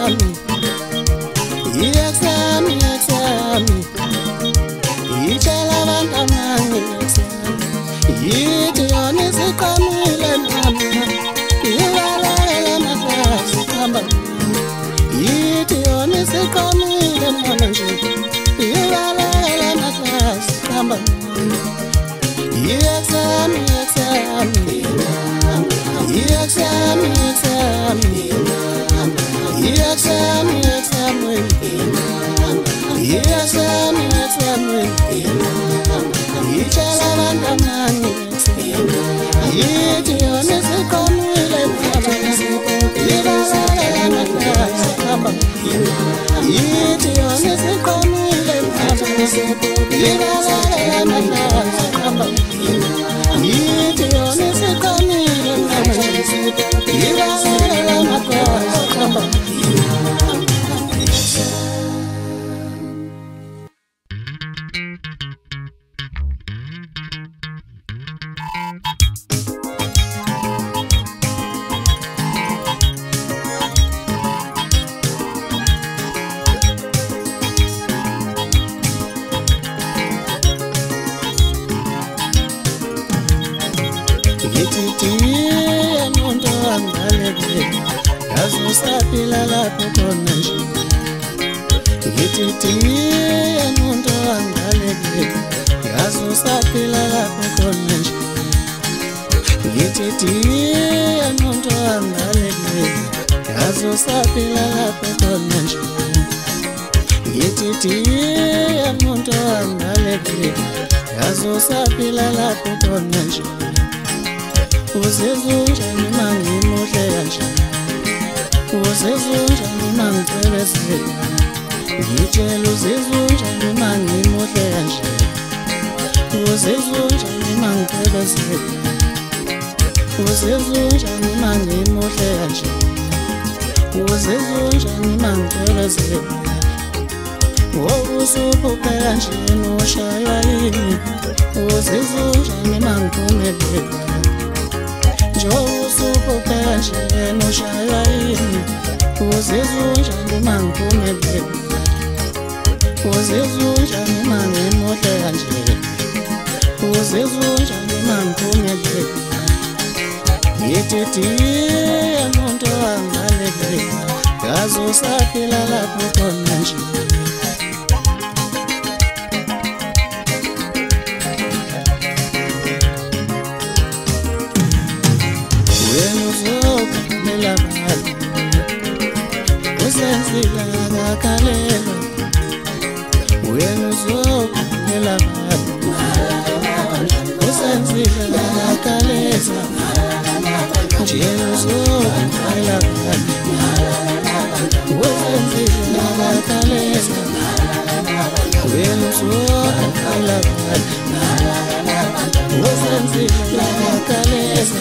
Yexami Itshela abantamani Yithi yona isiqamile mama Iwalela mahlasi hamba Yithi yona isiqamile mama nje Iwalela mahlasi hamba Yexami Itshela abantamani Yithi yona isiqamile mama Iwalela mahlasi hamba Yithi yona isiqamile mama Iwalela mahlasi hamba Yithi yona isiqamile mama Iwalela mahlasi hamba Ngititiye muntu angaleke Yazusapila lapho khona nje Ngititiye muntu angaleke Yazusapila lapho khona nje Ngititiye muntu angaleke Yazusapila lapho khona nje Ngititiye muntu angaleke Yazusapila lapho khona nje Uzizunjani mangimuhle kanje Uzizunjani mangicebezela Ngitshela uzizunjani mangimuhle kanje Uzizunjani mangicebezela Uzizunjani mangimuhle kanje Uzizunjani mangicebezela Usuphuke kanje noshaywa yini Uzizunjani mangiphumelela Usuphuke kanje noshaywa yini Uzizunjani mangiphumelela Uzizunjani mangimuhle kanje Uzizunjani mangiphumelela Ngititiye muntu angaleke Yazusapila lapho khona nje Usenzile akalela Wena uzokuphela bani Usenzile akalela Nje uzokuphela bani Usenzile akalela Wena uzokuphela bani Usenzile akalela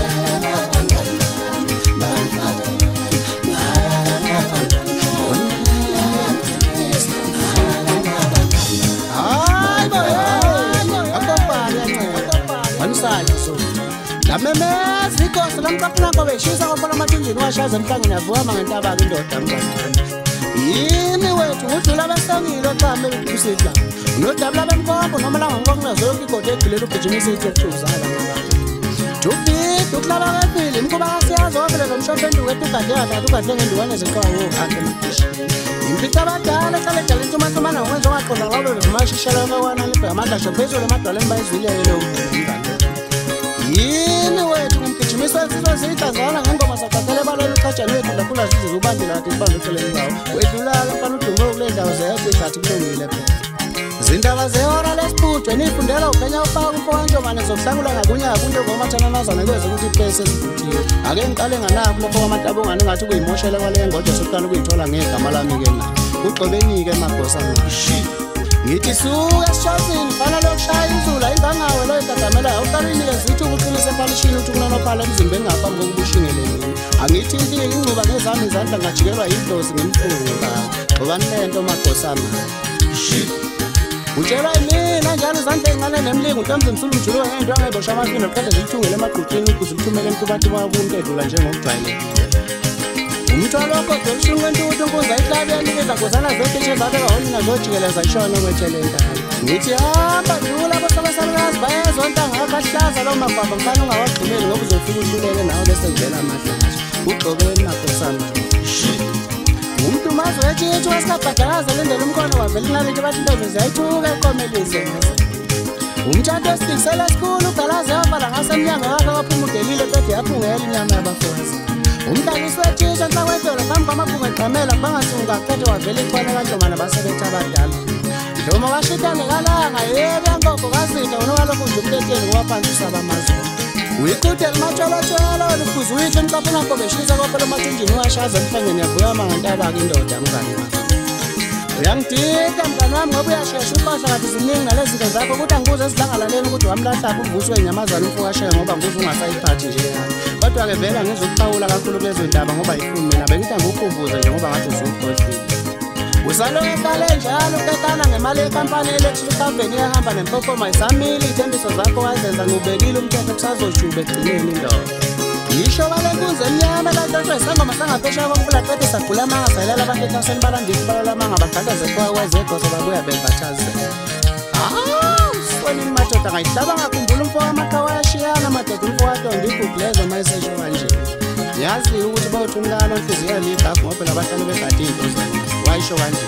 Lamemezi ikosi lamqaphanako beshisa kwaphela amathunjini washaza emhlangeni yavuka ngentabaka indoda mngani Yini wethu udlula abasangile oqhambe ukusidla Unodabula bemkombo noma la ngokungazwe yonke igodi egcilele ugijimisa ithethuzala Jubhidi ukulaba kepili imkuba kasiyazi wavele zomshophe enduku etugadle kathathu ugadle ngenduwane zeqhawe wohande emadishini Impica abadala ehlale edala intumantumana ngokwenza ongaqonda ngabe bevumashishala kawana libheka amadlasho phezulu emadwaleni bayizwilele leyo mngani Yini wethu kumgijimisa isizwe siyidlazana ngengoma saqathele balelo uqatshani wethu lakhula zizize ubandela kathi ibambe eceleni kwawo wedlulala mfana udume kule ndawo zeyedwa igathi kulungile phela Zindaba zehora lesibhujwe nifundela ukhanya ufaka umfokanjomane zokuhlangula ngakunyaka kunto ngomathananazana kweze ukuthi iphese esivuthiwe ake ngiqale nganakho lokho kwamatabongane ngathi kuyimoshela kwale ngodwa sokuqala ukuyithola ngegama lami-ke na ugxobenike emagosa ngashi Ngithi suke esishazini fana lokushaya inzula ingangawe lo itagamela uqalini zithi ukuqinisa epalishini uthi kunonophala emzimbeni ngaphambi kokubushingelelini angithi intike ingcuba ngezami izandla ngajikelwa yidlozi ngemfuka ngobani lento magosana Utshela mina njalo izandla ezincane nemlingo uNtombi Msulu mjuluka ngento angayibosha amafini qeda zithungele emagqutini ukuze uthumele emkubathi wakho unkedlula njengokujwayelekile umthwalo wakho delishunqwe intuthu nkuza ihlabeni izanguzana zethitshe zabeka honina zojikeleza ishona kwethele ndala ngithi hamba dlula bosabasalukazi bayezontanga akahlaza lawo magwava mfana ungawagqumeli ngoba uzofika uhlulele nawe bese ngivela amahlazo ugxobeni makhosana umuntu mazo wetshitshi wasikabhadakaza lindela umkhono wavela inaliti bathi intombi ziyayithuka eqomelise umtshato esiphikisela esikhulu ugalazi yavala ngasemnyango wakhe waphuma udelile pede yaphungela inyama yabafazi umdlalisi wetshitsha nhlakwedolo phambi kwamaphunga egqamela bangasunga kuphethe wavela ikhona kantomana basebetha abadala Doma washitane kalanga yebe yankoko kasitha unowalokhu nje umteteni ngowaphansi usaba amazulu uyikudela matsholotsholo olufuze uyihle emqapheni akho beshisa kophela mathunjini washaza emhlangeni yabuyama ngantaba-ke indoda mngani wami uyangidida mngani wami ngoba uyashesha ukohla kade ziningi nalezi zinto zakho ukuthi angibuze ezilangalaleni ukuthi wamlahlapha uvuswe inyamazane umfowasheya ngoba ngibuze ungasayiphathi nje kodwa-ke vele angizukuphawula kakhulu kulezo ndaba ngoba yifuni mina bengithi angiwukhumbuze nje ngoba ngathi uzukhohlile usaloke eqale njalo utetana ngemali yekampani electric company ehamba nempopoma isamile ithembiso zakho wazenza ngubekile umthetho kusazojube egcineni indoda yisho kwale nkunzi emnyama elahlotshwe isangoma sangaphesheya komfulaqede sagula amanga sayilela abantu ekhaseni balandisa ibalala amanga bagqagazekwa kwezegozo babuya bevathazela sonini madoda ngayihlaba ngakhumbula umfo wamaqhawe ayashiyana madoda umfo wadondo igugulezo ma esesho kanje ngiyaziyo ukuthi bawuthi umlalo nhliziyo yaligafu ngoba phela abahlali begade iy'nto zabo wayisho kanje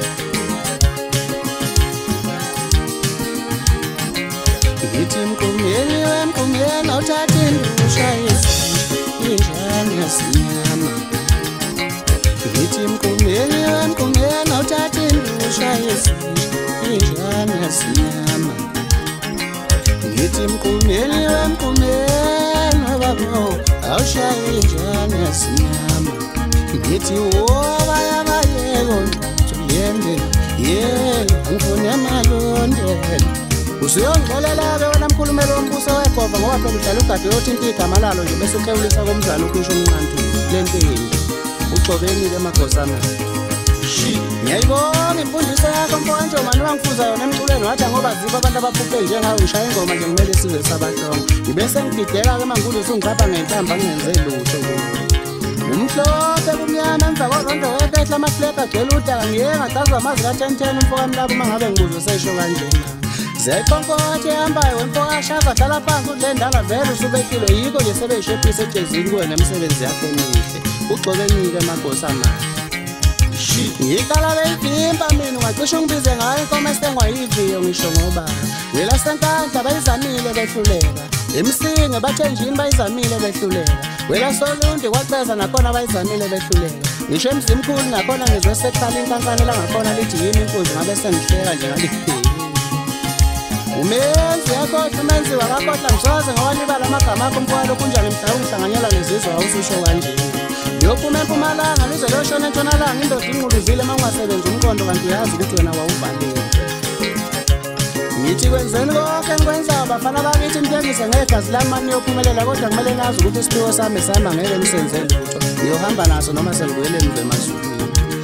ngithi mqumyeni wemqumyeni awuthathe indusha injani yasimnyama ngithi mqumyeni wemqumyeni awuthathe indusha injani yasimnyama ngithi mqumyeni wemqumyeni wababo awushaye injani yasimnyama ngithi wobayabayeko yende angifune amalondelo usuyongixolela-ke wena mkhulumeli wombuso wegova ngoba phela udlala ugade uyothinta igama lalo nje bese ukhewulisa komdlalo ukusho umnqantu lempindi ugxobeni-ke magosana ngiyayibonga imfundiso yakho mfokanjomani wangifuza yona emculweni wathi ngoba zipho abantu abaphuphe njengawe ngishaya ingoma nje kumele sizwe sabahlongo ngibese ngidideka-ke mangulu usungiqapha ngentamba ngingenze lutho umhlophe kumnyama emva korondo wekehla amafleka agcwele udaka ngiyeke ngacazwa amazi ka-1010 umfokamlabo uma ngabe ngibuzwe sesho kanjena zeqonkothe ehambayo wemfokashava hlala phansi udle ndala vele usubehlile yikho nje sebeyishephisa ejezini kuwe nemisebenzi yakho emihle ugxobenike magosana ngiqala beyivimba mina ungacishe ungibize ngayo inkomo esengwayiviyo ngisho ngoba wela senkandla bayizamile behluleka emsinge bathenjini bayizamile behluleka wela solundi kwaceza nakhona bayizamile behluleka ngisho emzimkhulu nakhona ngizwe sekhala inkankane langakhona lithi yini inkunzi ngabe sengihleka nje ngalipheli umenzi yakhohlwa umenzi wakakhohlwa ngisoze ngawalibala amagama akho mfowalo kunjani mhla ungihlanganyela nezizwe awususho kanjeni yophuma empumalanga lize loshona entshonalanga indoda inquluzile uma ungasebenzi umqondo kanti uyazi ukuthi wena wawuvalile ngithi kwenzeni konke engikwenzayo bafana bakithi nitengise ngegazi lami mani niyophumelela kodwa kumele nazi ukuthi isiphiwo sami sami angeke nisenze lutho ngiyohamba naso noma sengibuyele emva emazulwini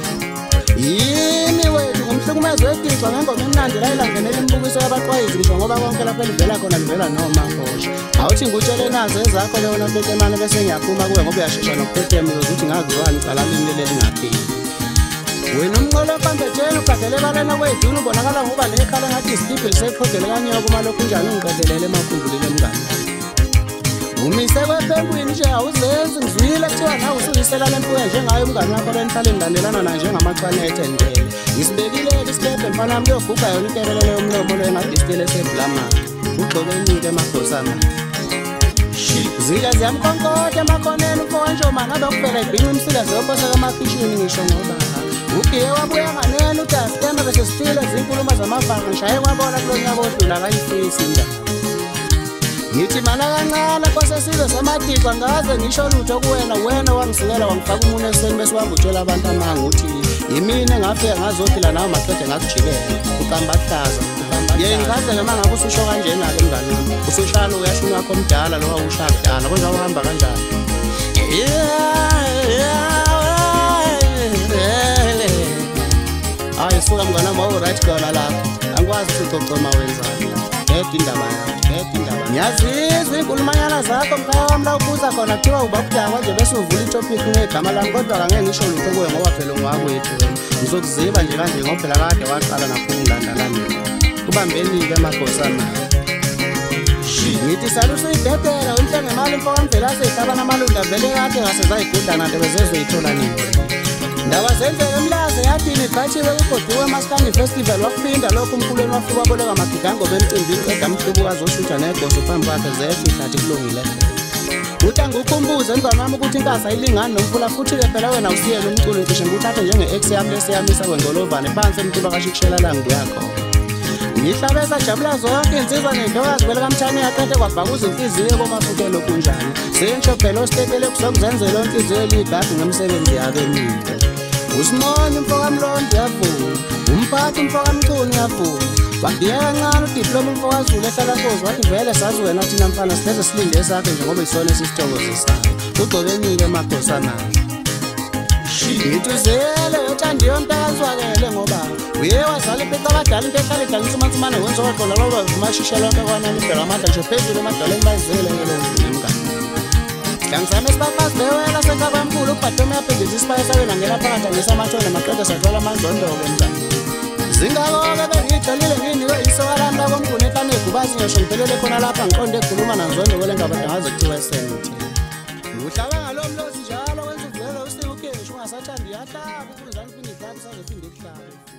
yini wethu ngumhlukumezi wegixwa ngengoma emnandi la ilangenela imibukiso yabaxwayizi ngisho ngoba konke lapho elivela khona livela noma ngosha awuthi ngutshele nazo ezakho leyona mpetemane bese ngiyaphuma kuwe ngoba uyashesha nokuphetema ukuthi ngaziwani ucalalini leli lingapheli wena umnqolo opambetsheni ugadele balena kweduni ubonakala ngoba nekhala ngathi isitibhi liseqhodele kanyoko uma lokhu njani ungiqedelele emakhumbulile mngani umise kwepengwini nje awuzenzi ngizwile kuthiwa nawe usuyisela lempuya njengayo umngani wakho lenihlale nilandelana na njengamachwane ethendele ngisibekile-ke isikebhe mfana wami kuyoguga yona intebelele yomlomo lo engadistile esebhulamana ugxobenike emagosana zile ziyamkonkotha emakhoneni umfokanjomani abekuvela ibhinqa imsila ziyophoseka emakhishini ngisho ngoba ugiye wabuya nganene uthi asitembe bese sifile zinkulumo zamavanga ngishaye kwabona kulo nyaka odlula kayifisi indaba ngithi mana kancane kwasesizwe samadixwa ngaze ngisho lutho kuwena wena wangisikela wangifaka umuntu eseni bese wangutshela abantu amanga uthi yimina engafika ngazophila nawe maqede ngakujikela uqamba hlaza ye ngikaze ngama ngabe ususho kanjena-ke mngani wami usushalo uyasho wakho omdala lo wawushaya kudala kodwa uhamba kanjani hayi suka mngani wami wawu-right khona lapho angikwazi ukuthi ucocoma wenzani yedwa indaba yakho ngethi indaba ngiyazizwa inkulumanyana zakho mkhaya wami la ubuza khona kuthiwa ubakudakwa nje bese uvula itopic ngegama lami kodwa kangeke ngisho lutho kuwe ngoba phela ungakwethu ngizokuziba nje kanje ngoba phela kade waqala nakukungilandalana kubambeni-ke makhosana ngithi salusuyidedela unhle ngemali mfo wamvela seyihlaba namalunda vele kade ngasezayigudlana nto bezezoyithola nini ndaba zenzeke mlaze yathini iqatshiwe ugoduwe maskandi festival wakuphinda lokhu umkhulweni wafika waboleka magigango bemcimbini qeda mhlubukazi oshutha negoso phambi kwakhe zefihlathi kulungile uthi angikhumbuze emzwana wami ukuthi inkasa ayilingani nomfula futhi-ke phela wena usiyele umculo ngisho ngikuthathe njenge-ex yami lesiyamisa kwengolovane phansi emculo kashikishela la ngiyakho ngihlabeza jabula zonke insizwa nentokazi vele kamthani yaqede kwabhakuza inhliziyo komafutelo kunjani sensho phela ositepele kusokuzenzela inhliziyo eligazi ngemsebenzi yabo emide usimonye umfo kamlondo yavuma umphathi umfo kamchuni yavuma wadiyeka kancane udiploma umfo kaZulu ehlala Nkosi wathi vele sazi wena thina mfana sileze silinde sakhe njengoba isona esisithokozisayo ugcobenike makhosana ngithuzele yothandiyo mntakaziwakele ngoba uye wazala impetha abadala into ehlala idlalisa umansumane wenza waqola loba umashisha lonke kwanani ibheka amandla nje phezulu emadaleni bayizele ngelomvimkani hlangisame esibafazi bewela senkabamkhulu ubhatome yaphindisa isibaya sabe nangela phakathi angisamathole maqeda sathwala amandlondoke mngani zingako-ke bengiyitholile nginikwe isoka lami lakomkhulu ehlanegubazi ngisho ngiphelele khona lapha ngiqonde ekhuluma nanzondo kwele ngabada ngaze kuthiwa esente uhlabe ngalo mlosi njalo wenza uvulelo usike ukheshi ungasathandi yahlaba ubunzani phinde ihlabe sazophinde kuhlabe